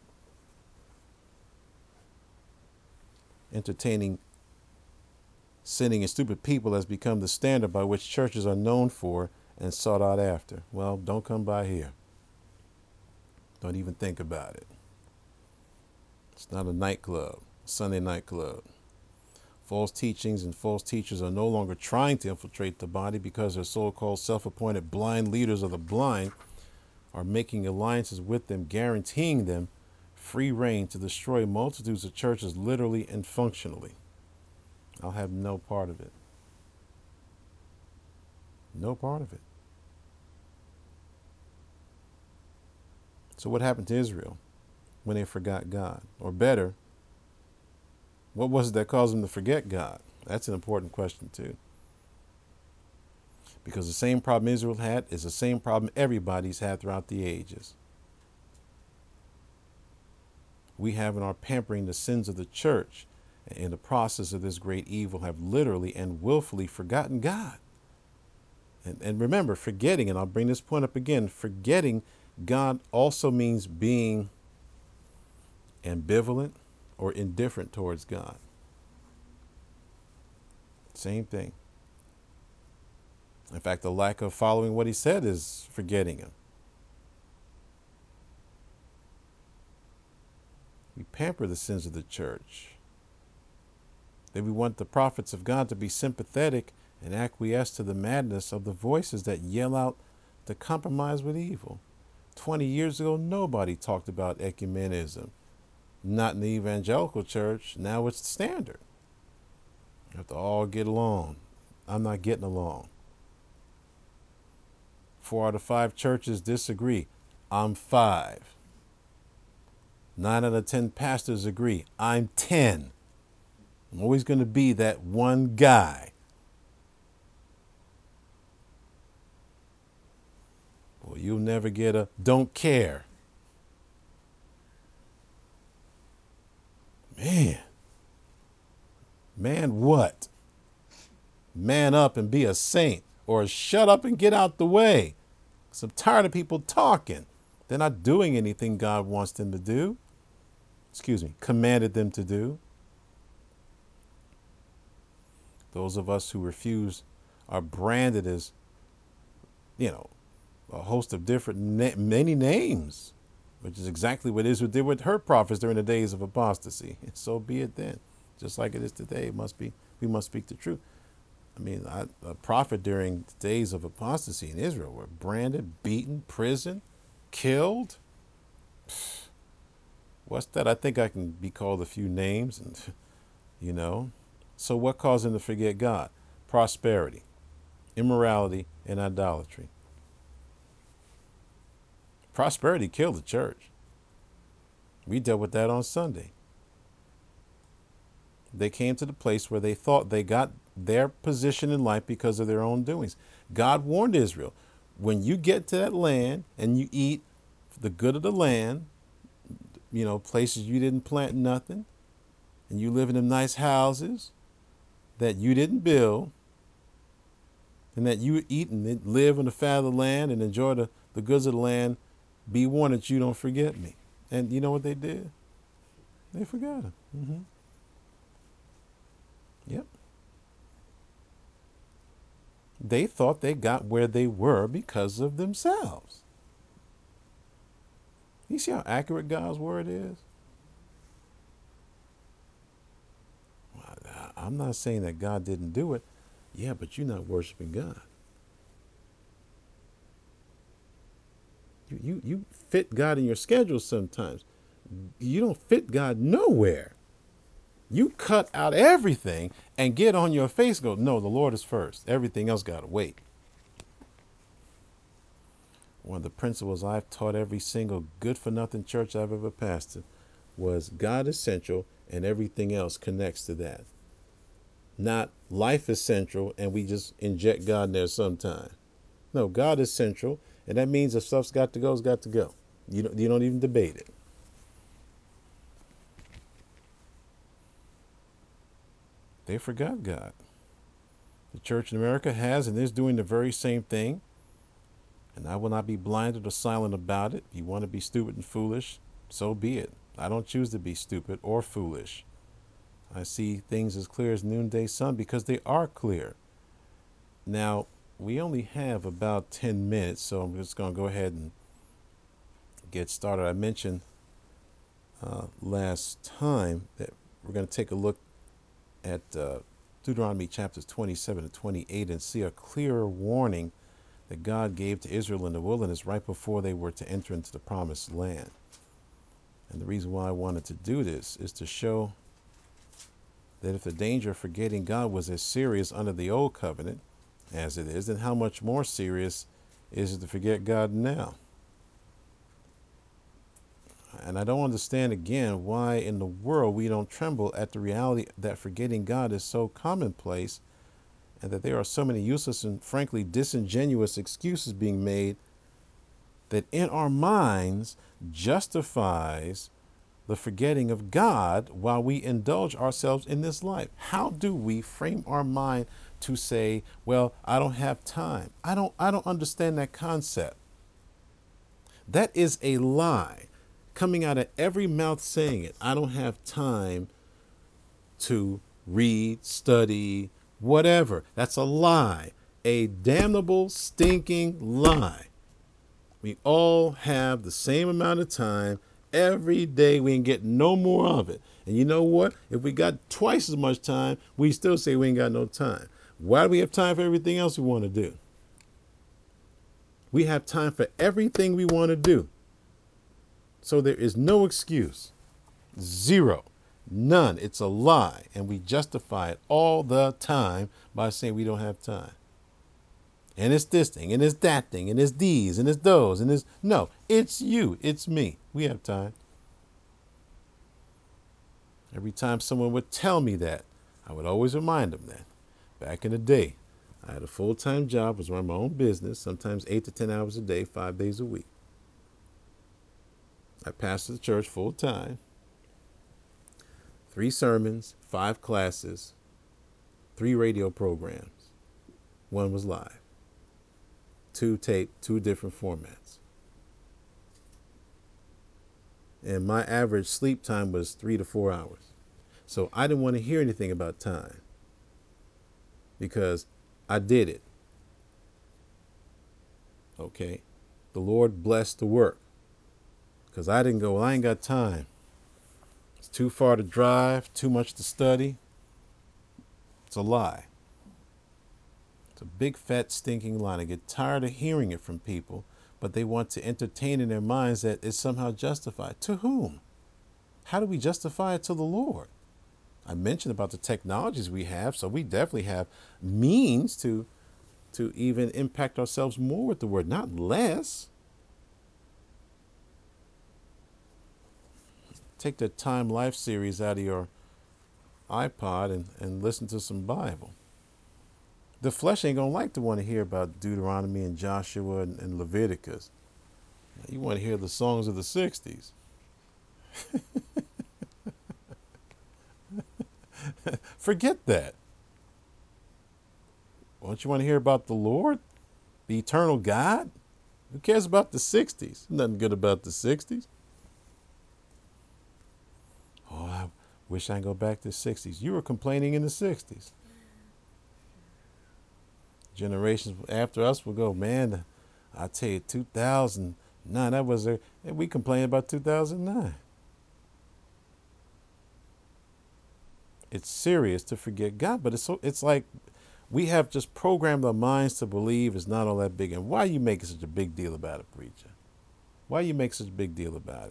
Entertaining sinning and stupid people has become the standard by which churches are known for and sought out after. Well, don't come by here. Don't even think about it. It's not a nightclub, a Sunday nightclub. False teachings and false teachers are no longer trying to infiltrate the body because they're so-called self-appointed blind leaders of the blind are making alliances with them, guaranteeing them free reign to destroy multitudes of churches literally and functionally. I'll have no part of it. No part of it. So what happened to Israel when they forgot God? Or better, what was it that caused them to forget God? That's an important question too. Because the same problem Israel had is the same problem everybody's had throughout the ages. We have in our pampering the sins of the church, and in the process of this great evil have literally and willfully forgotten God. And, and remember, forgetting, and I'll bring this point up again, forgetting God also means being ambivalent or indifferent towards God. Same thing. In fact, the lack of following what he said is forgetting him. We pamper the sins of the church. Then we want the prophets of God to be sympathetic and acquiesce to the madness of the voices that yell out to compromise with evil. Twenty years ago, nobody talked about ecumenism. Not in the evangelical church. Now it's the standard. You have to all get along. I'm not getting along. Four out of five churches disagree. I'm five. Nine out of ten pastors agree. I'm ten. I'm always going to be that one guy. Well, you'll never get a don't care. Man. Man what? Man up and be a saint, or shut up and get out the way. 'Cause I'm tired of people talking. They're not doing anything God wants them to do. Excuse me, commanded them to do. Those of us who refuse are branded as, you know, a host of different, na- many names, which is exactly what Israel did with her prophets during the days of apostasy. And so be it then. Just like it is today, it must be, we must speak the truth. I mean, I, a prophet during the days of apostasy in Israel were branded, beaten, prisoned, killed. What's that? I think I can be called a few names, and you know. So what caused them to forget God? Prosperity, immorality, and idolatry. Prosperity killed the church. We dealt with that on Sunday. They came to the place where they thought they got their position in life because of their own doings. God warned Israel, when you get to that land and you eat the good of the land, you know, places you didn't plant nothing, and you live in them nice houses that you didn't build, and that you eat and live in the fat of the land and enjoy the, the goods of the land, be warned that you don't forget me. And you know what they did? They forgot him. Mm-hmm. Yep. They thought they got where they were because of themselves. You see how accurate God's word is? I'm not saying that God didn't do it. Yeah, but you're not worshiping God. You, you, you fit God in your schedule sometimes. You don't fit God nowhere. You cut out everything and get on your face and go, no, the Lord is first. Everything else got to wait. One of the principles I've taught every single good-for-nothing church I've ever pastored was God is central and everything else connects to that. Not life is central and we just inject God in there sometime. No, God is central, and that means if stuff's got to go, it's got to go. You don't, you don't even debate it. They forgot God. The church in America has and is doing the very same thing. And I will not be blinded or silent about it. If you want to be stupid and foolish, so be it. I don't choose to be stupid or foolish. I see things as clear as noonday sun because they are clear. Now, we only have about ten minutes, so I'm just going to go ahead and get started. I mentioned uh, last time that we're going to take a look at uh, Deuteronomy chapters twenty-seven and twenty-eight and see a clearer warning that God gave to Israel in the wilderness right before they were to enter into the promised land. And the reason why I wanted to do this is to show that if the danger of forgetting God was as serious under the old covenant as it is, then how much more serious is it to forget God now? And I don't understand again why in the world we don't tremble at the reality that forgetting God is so commonplace, and that there are so many useless and frankly disingenuous excuses being made that in our minds justifies the forgetting of God while we indulge ourselves in this life. How do we frame our mind to say, well, I don't have time? I don't I don't understand that concept. That is a lie coming out of every mouth saying it. I don't have time to read, study, whatever. That's a lie. A damnable, stinking lie. We all have the same amount of time every day. We ain't get no more of it. And you know what? If we got twice as much time, we still say we ain't got no time. Why do we have time for everything else we want to do? We have time for everything we want to do. So there is no excuse. Zero. None. It's a lie. And we justify it all the time by saying we don't have time. And it's this thing, and it's that thing, and it's these, and it's those, and it's... No, it's you. It's me. We have time. Every time someone would tell me that, I would always remind them that. Back in the day, I had a full-time job, was running my own business, sometimes eight to ten hours a day, five days a week. I pastored the church full-time. Three sermons, five classes, three radio programs. One was live. Two tape, two different formats. And my average sleep time was three to four hours. So I didn't want to hear anything about time because I did it. Okay. The Lord blessed the work because I didn't go, well, I ain't got time. It's too far to drive, too much to study. It's a lie. It's a big, fat, stinking lie. I get tired of hearing it from people, but they want to entertain in their minds that it's somehow justified. To whom? How do we justify it to the Lord? I mentioned about the technologies we have, so we definitely have means to, to even impact ourselves more with the word, not less. Take the Time Life series out of your iPod and, and listen to some Bible. The flesh ain't going to like to want to hear about Deuteronomy and Joshua and, and Leviticus. You want to hear the songs of the sixties. Forget that. Don't you want to hear about the Lord, the eternal God? Who cares about the sixties? Nothing good about the sixties. Oh, I wish I could go back to the sixties. You were complaining in the sixties. Generations after us will go, man, I tell you, two thousand nine, that was a, and we complain about two thousand nine. It's serious to forget God, but it's so, it's like we have just programmed our minds to believe it's not all that big. And why are you making such a big deal about it, preacher? Why you make such a big deal about it?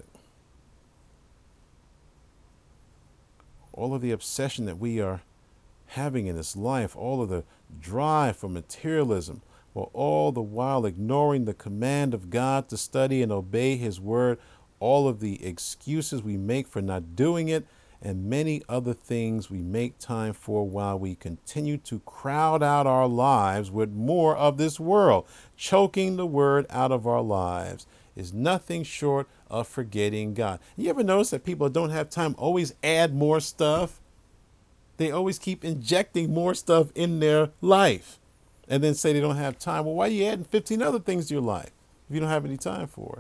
All of the obsession that we are having in this life, all of the drive for materialism, while all the while ignoring the command of God to study and obey his word, all of the excuses we make for not doing it, and many other things we make time for while we continue to crowd out our lives with more of this world. Choking the word out of our lives is nothing short of forgetting God. You ever notice that people that don't have time always add more stuff? They always keep injecting more stuff in their life and then say they don't have time. Well, why are you adding fifteen other things to your life if you don't have any time for it?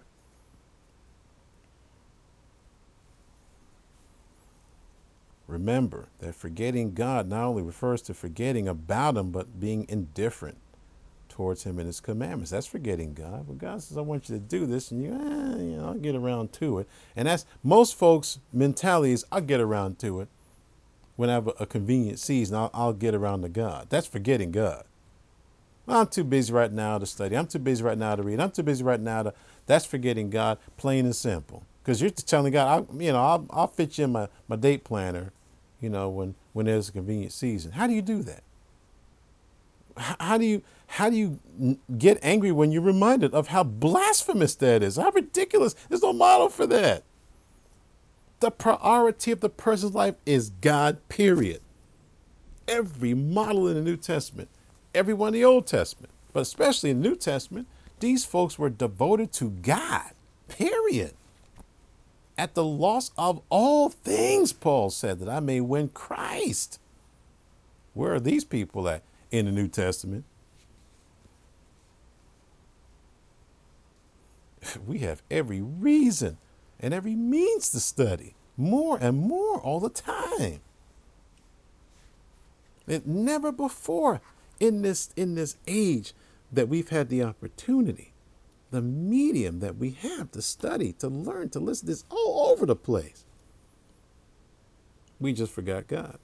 Remember that forgetting God not only refers to forgetting about him, but being indifferent towards him and his commandments. That's forgetting God. But God says, I want you to do this, and you, eh, you know, I'll get around to it. And that's most folks' mentality is, I'll get around to it. When I have a, a convenient season, I'll, I'll get around to God. That's forgetting God. Well, I'm too busy right now to study. I'm too busy right now to read. I'm too busy right now to. That's forgetting God, plain and simple. Because you're telling God, I, you know, I'll, I'll fit you in my, my date planner, you know, when, when there's a convenient season. How do you do that? How, how do you how do you get angry when you're reminded of how blasphemous that is? How ridiculous! There's no model for that. The priority of the person's life is God. Period. Every model in the New Testament, everyone in the Old Testament, but especially in the New Testament, these folks were devoted to God. Period. At the loss of all things, Paul said, that I may win Christ. Where are these people at in the New Testament? We have every reason and every means to study more and more all the time. And never before in this in this age that we've had the opportunity, the medium that we have to study, to learn, to listen, this all over the place. We just forgot God.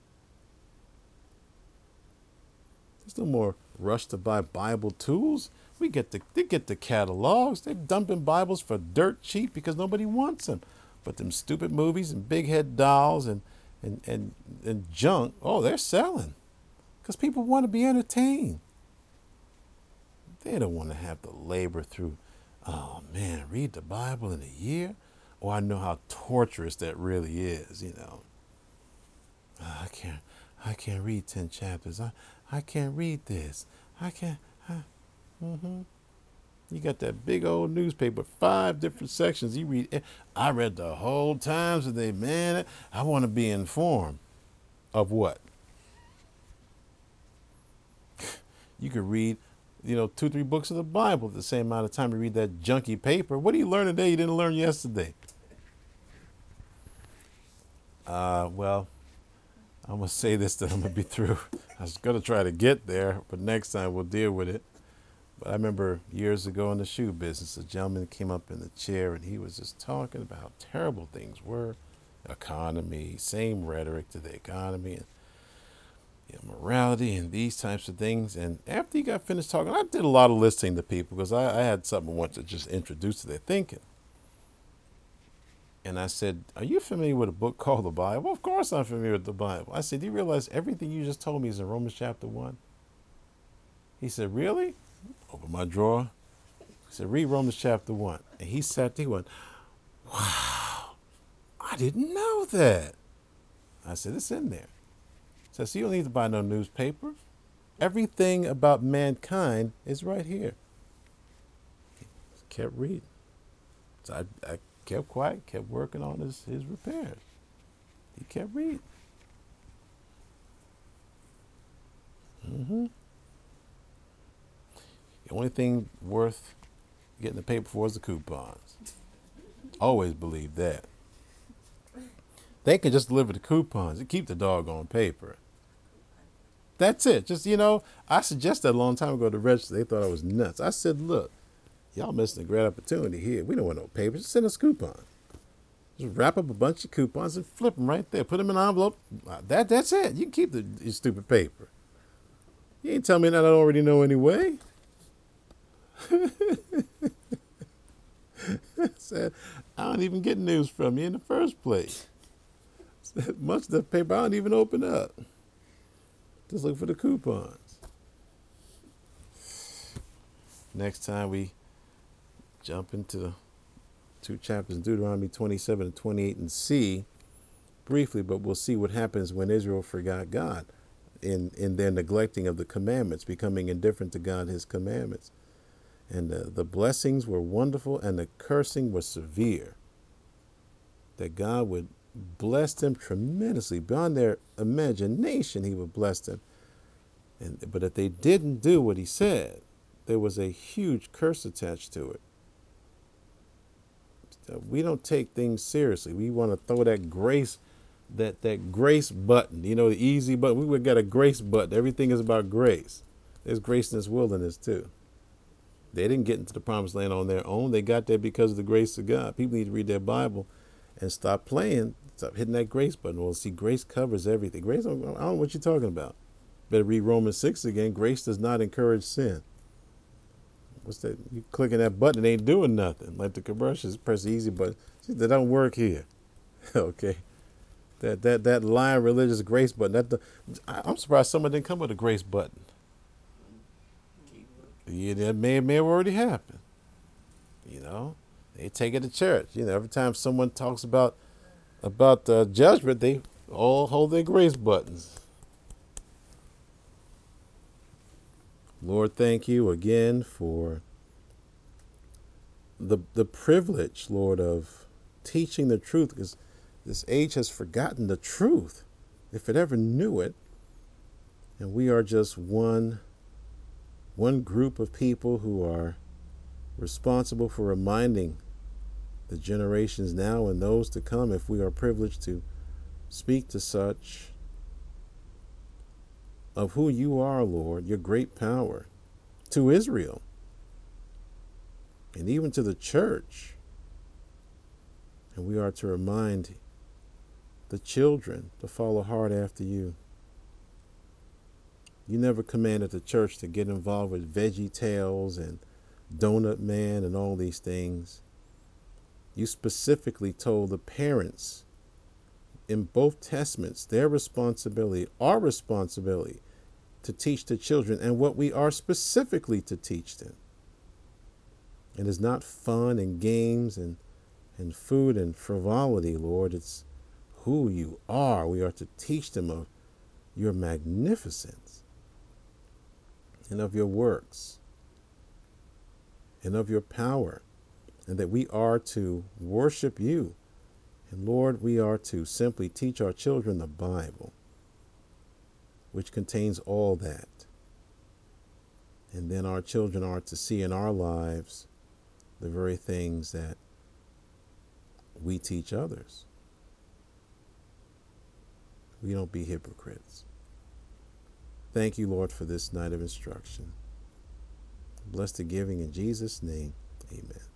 There's no more rush to buy Bible tools. We get the they get the catalogs. They're dumping Bibles for dirt cheap because nobody wants them. But them stupid movies and big head dolls and and and, and junk, oh, they're selling. Because people want to be entertained. They don't want to have to labor through, oh man, read the Bible in a year. Oh, I know how torturous that really is, you know. Oh, I can't I can't read ten chapters. I, I can't read this. I can't. I, mm-hmm. You got that big old newspaper, five different sections. You read. I read the whole Times today, man. I want to be informed of what? You could read, you know, two, three books of the Bible at the same amount of time you read that junky paper. What do you learn today you didn't learn yesterday? Uh, well, I'm going to say this, that I'm going to be through. I was going to try to get there, but next time we'll deal with it. But I remember years ago in the shoe business, a gentleman came up in the chair and he was just talking about how terrible things were. Economy, same rhetoric to the economy and you know, morality and these types of things. And after he got finished talking, I did a lot of listening to people because I, I had something I wanted to just introduce to their thinking. And I said, are you familiar with a book called the Bible? Well, of course I'm familiar with the Bible. I said, do you realize everything you just told me is in Romans chapter one? He said, really? Open my drawer. He said, read Romans chapter one. And he sat there, he went, wow, I didn't know that. I said, it's in there. He said, so you don't need to buy no newspaper. Everything about mankind is right here. He kept reading. So I, I kept quiet, kept working on his, his repairs. He kept reading. Mm-hmm. The only thing worth getting the paper for is the coupons. Always believe that. They can just deliver the coupons and keep the doggone paper. That's it. Just, you know, I suggested a long time ago to register. They thought I was nuts. I said, look, y'all missing a great opportunity here. We don't want no papers. Just send us coupons. Just wrap up a bunch of coupons and flip them right there. Put them in an envelope. That, that's it. You can keep the your stupid paper. You ain't telling me that I already know anyway. Said, I don't even get news from you in the first place. Said, much of the paper I don't even open up. Just look for the coupons. Next time we jump into the two chapters in Deuteronomy twenty-seven and twenty-eight and see briefly, but we'll see what happens when Israel forgot God in, in their neglecting of the commandments, becoming indifferent to God, his commandments. And the, the blessings were wonderful and the cursing was severe. That God would bless them tremendously. Beyond their imagination, he would bless them. And, but if they didn't do what he said, there was a huge curse attached to it. So we don't take things seriously. We want to throw that grace, that, that grace button, you know, the easy button. We would get a grace button. Everything is about grace. There's grace in this wilderness too. They didn't get into the promised land on their own. They got there because of the grace of God. People need to read their Bible and stop playing, stop hitting that grace button. Well, see, grace covers everything. Grace, I don't know what you're talking about. Better read Romans six again. Grace does not encourage sin. What's that? You clicking that button, it ain't doing nothing. Like the commercials, press the easy button. See, that don't work here. Okay. That that that lying religious grace button. That the, I- I'm surprised someone didn't come with a grace button. Yeah, that may may have already happened. You know, they take it to church. You know, every time someone talks about about uh, judgment, they all hold their grace buttons. Lord, thank you again for the the privilege, Lord, of teaching the truth, because this age has forgotten the truth, if it ever knew it, and we are just one one group of people who are responsible for reminding the generations now and those to come, if we are privileged to speak to such, of who you are, Lord, your great power, to Israel, and even to the church. And we are to remind the children to follow hard after you. You never commanded the church to get involved with Veggie Tales and Donut Man and all these things. You specifically told the parents in both testaments their responsibility, our responsibility, to teach the children, and what we are specifically to teach them. It is not fun and games and, and food and frivolity, Lord. It's who you are. We are to teach them of your magnificence and of your works and of your power, and that we are to worship you. And Lord, we are to simply teach our children the Bible, which contains all that. And then our children are to see in our lives the very things that we teach others. We don't be hypocrites. Thank you, Lord, for this night of instruction. Bless the giving in Jesus' name. Amen.